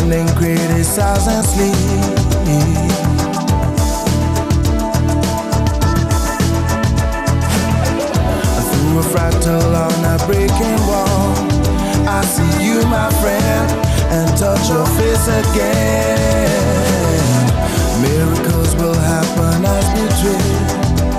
questioning, criticize and sleep. Through a fractal on a breaking wall, I see you, my friend, and touch your face again. Miracles will happen as we dream.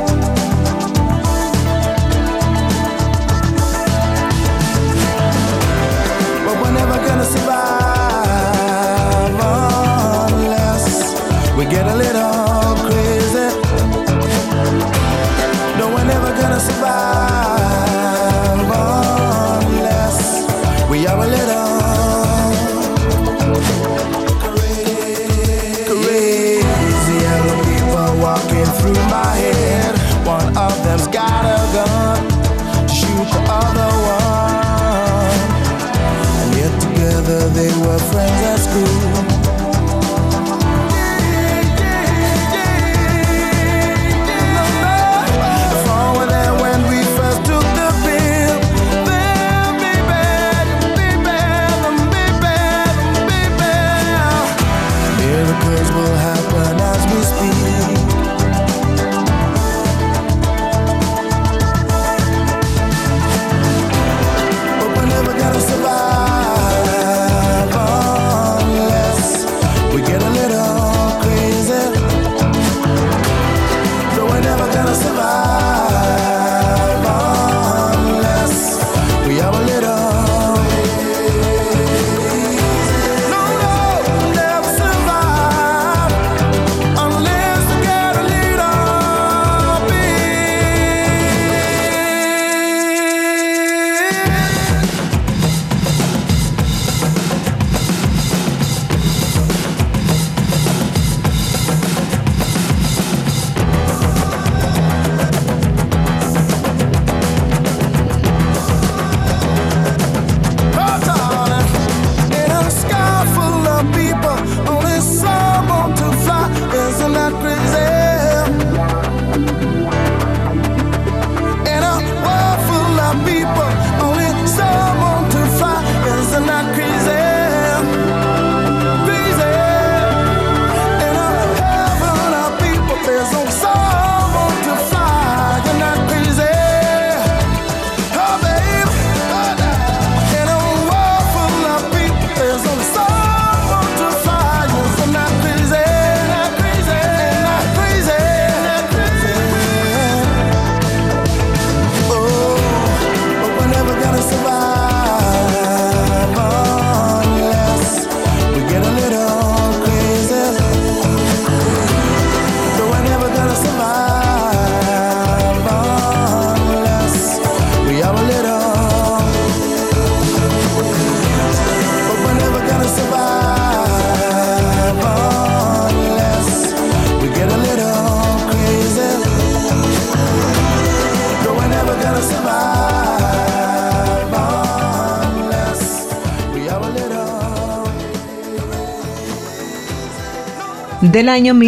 But we're never gonna survive unless we get a little crazy. No, we're never gonna survive unless we are a little crazy. Yellow people walking through my head. One of them's got a gun to shoot the other one. And yet together they were friends at school. Del año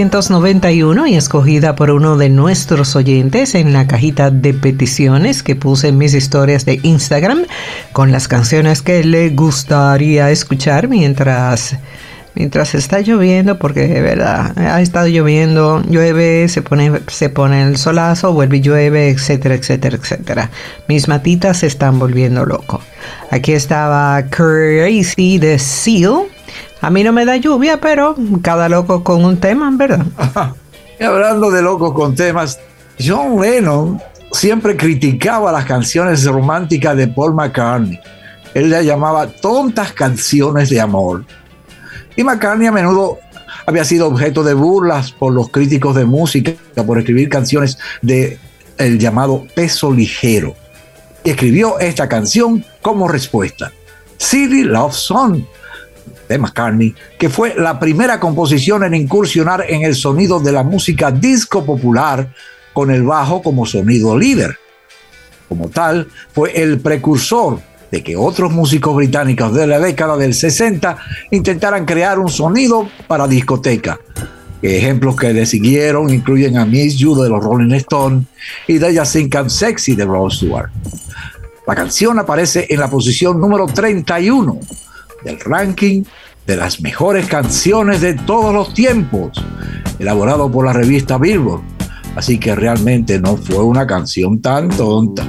1991 y escogida por uno de nuestros oyentes en la cajita de peticiones que puse en mis historias de Instagram con las canciones que le gustaría escuchar mientras está lloviendo, porque de verdad ha estado lloviendo, llueve, se pone el solazo, vuelve y llueve, etcétera, etcétera, etcétera. Mis matitas se están volviendo loco. Aquí estaba Crazy de Seal. A mí no me da lluvia, pero cada loco con un tema, ¿verdad? Y hablando de locos con temas, John Lennon siempre criticaba las canciones románticas de Paul McCartney. Él las llamaba tontas canciones de amor. Y McCartney a menudo había sido objeto de burlas por los críticos de música por escribir canciones de el llamado peso ligero. Y escribió esta canción como respuesta. Silly Love Song de McCartney, que fue la primera composición en incursionar en el sonido de la música disco popular con el bajo como sonido líder. Como tal, fue el precursor de que otros músicos británicos de la década del 60 intentaran crear un sonido para discoteca. Ejemplos que le siguieron incluyen a Miss You de los Rolling Stones y They Just Think I'm Sexy de Rod Stewart. La canción aparece en la posición número 31 del ranking de las mejores canciones de todos los tiempos, elaborado por la revista Billboard. Así que realmente no fue una canción tan tonta.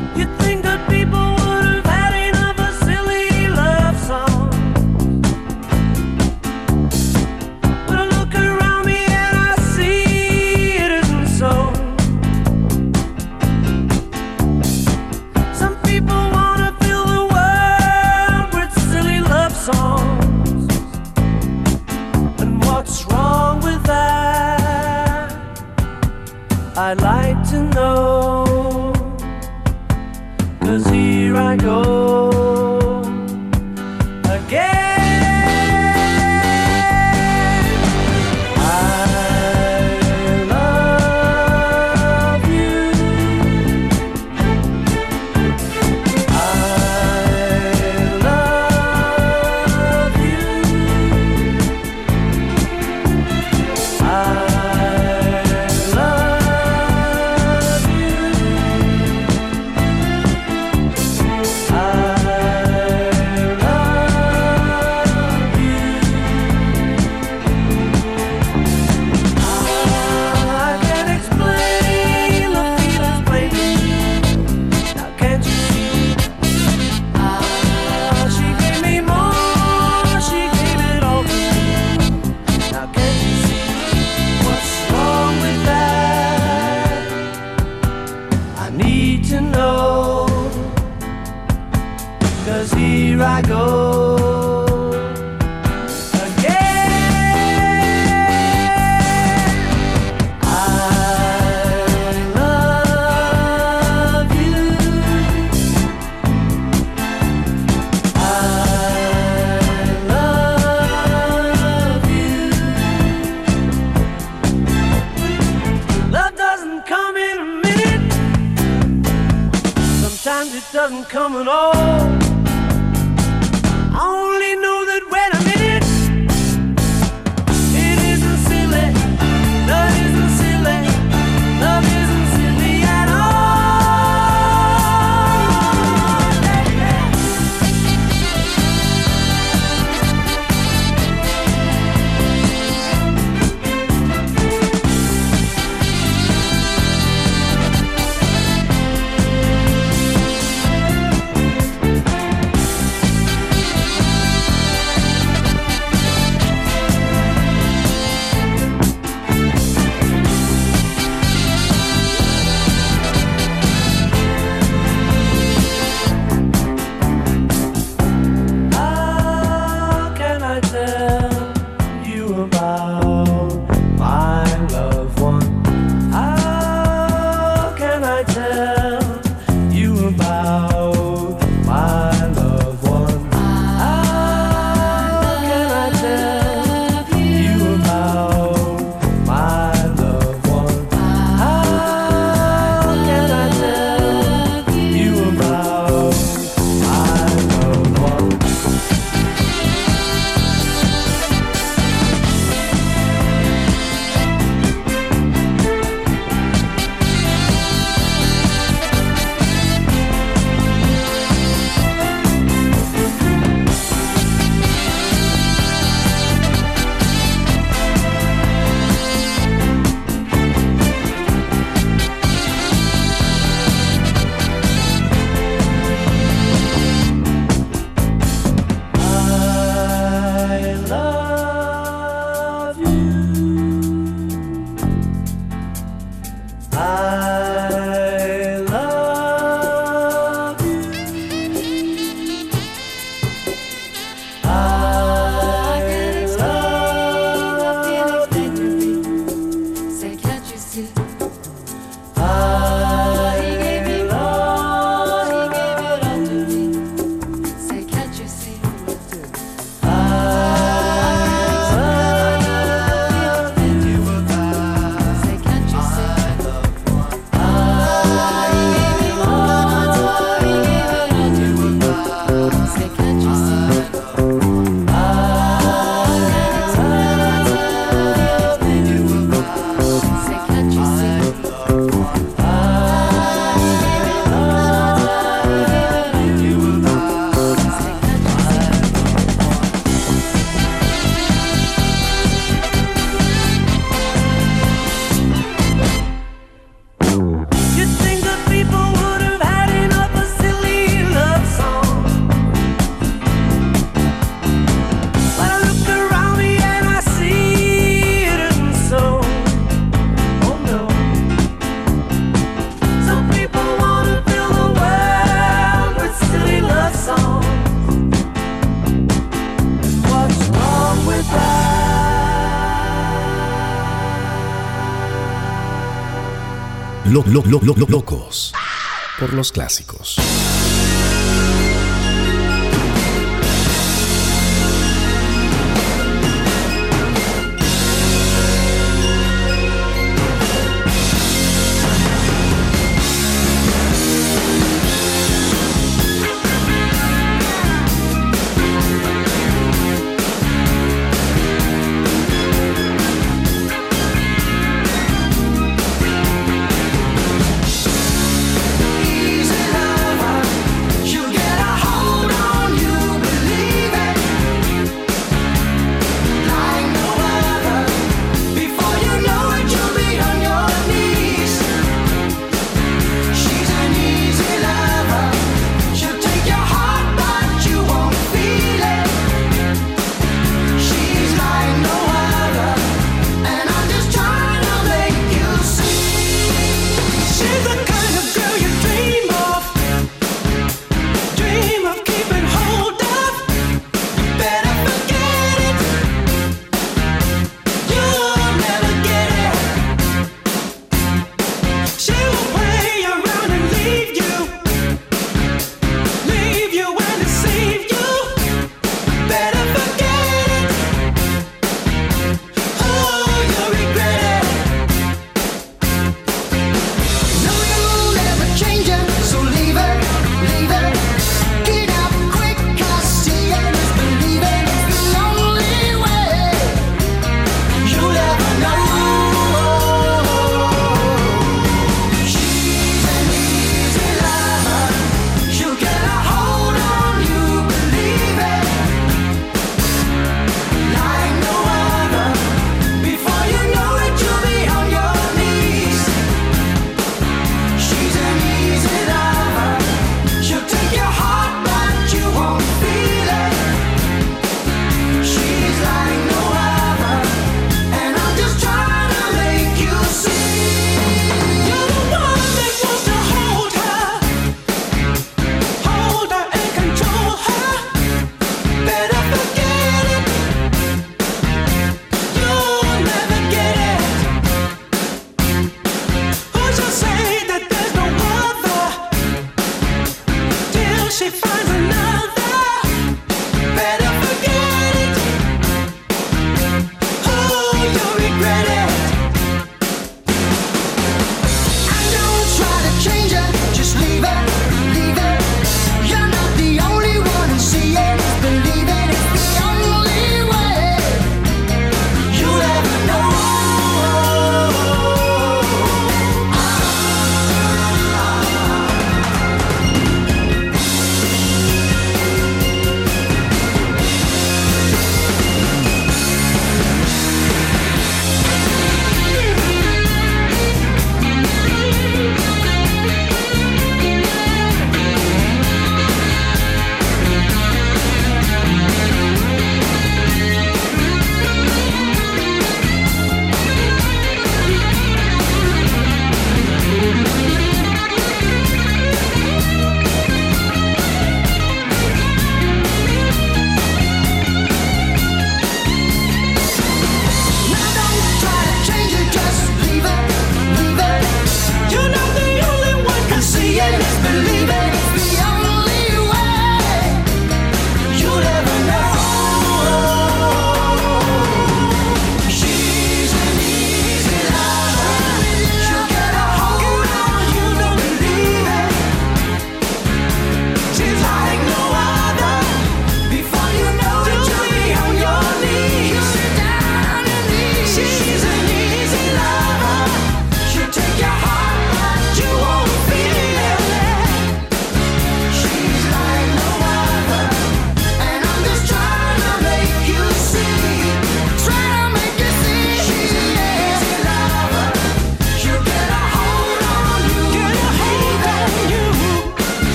I'd like to know, 'cause here I go again. I love you. I love you. Here I go again. I love you. I love you. Love doesn't come in a minute. Sometimes it doesn't come at all. I only know that when I'm in it, it isn't silly. Love isn't silly. Love isn't silly at all. Locos por los clásicos. Easy love,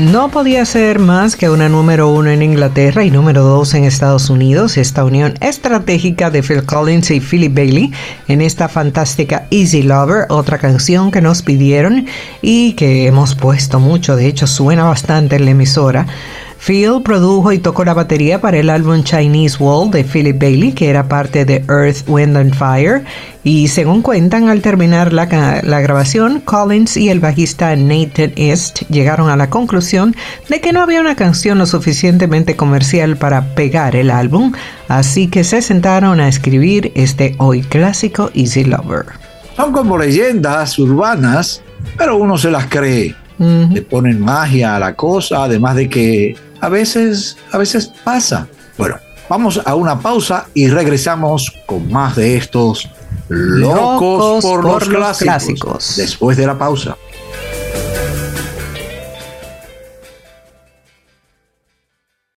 No podía ser más que una número 1 en Inglaterra y número 2 en Estados Unidos, esta unión estratégica de Phil Collins y Philip Bailey en esta fantástica Easy Lover, otra canción que nos pidieron y que hemos puesto mucho, de hecho suena bastante en la emisora. Phil produjo y tocó la batería para el álbum Chinese Wall de Philip Bailey, que era parte de Earth, Wind and Fire, y según cuentan, al terminar la grabación, Collins y el bajista Nathan East llegaron a la conclusión de que no había una canción lo suficientemente comercial para pegar el álbum, así que se sentaron a escribir este hoy clásico Easy Lover. Son como leyendas urbanas, pero uno se las cree. Le ponen magia a la cosa, además de que a veces pasa. Bueno, vamos a una pausa y regresamos con más de estos locos por los clásicos. Después de la pausa.